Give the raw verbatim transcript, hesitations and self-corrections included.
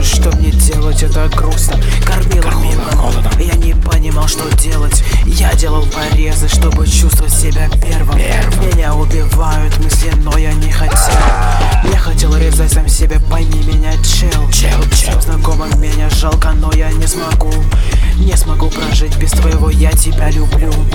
что мне делать, это грустно. Кормила холодом, я не понимал, что делать. Я делал порезы, чтобы чувствовать себя первым. Меня убивают мысли, но я не хотел. Я хотел резать сам себе, пойми меня, чел. Чел, чел. Знакомым меня жалко, но я не смогу. Не смогу прожить без твоего, я тебя люблю.